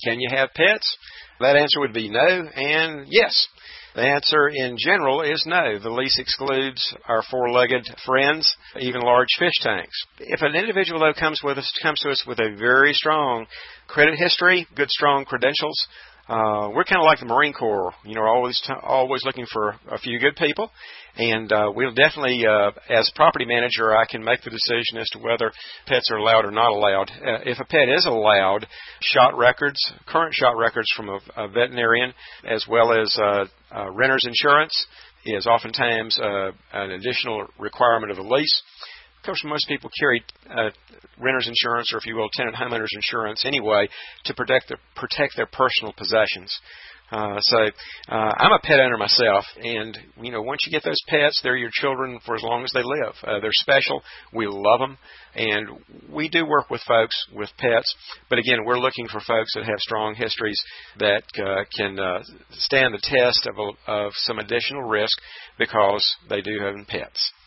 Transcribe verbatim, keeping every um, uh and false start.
Can you have pets? That answer would be no and yes. The answer in general is no. The lease excludes our four-legged friends, even large fish tanks. If an individual, though, comes with us, comes to us with a very strong credit history, good, strong credentials, uh, we're kind of like the Marine Corps. You know, always t- always looking for a few good people. And uh, we'll definitely, uh, as property manager, I can make the decision as to whether pets are allowed or not allowed. Uh, if a pet is allowed, shot records, current shot records from a, a veterinarian, as well as uh, uh, renter's insurance, is oftentimes uh, an additional requirement of the lease. Of course, most people carry uh, renter's insurance, or if you will, tenant homeowner's insurance anyway, to protect their, protect their personal possessions. Uh, so uh, I'm a pet owner myself, and you know, once you get those pets, they're your children for as long as they live. Uh, they're special. We love them, and we do work with folks with pets. But again, we're looking for folks that have strong histories that uh, can uh, stand the test of, a, of some additional risk because they do have pets.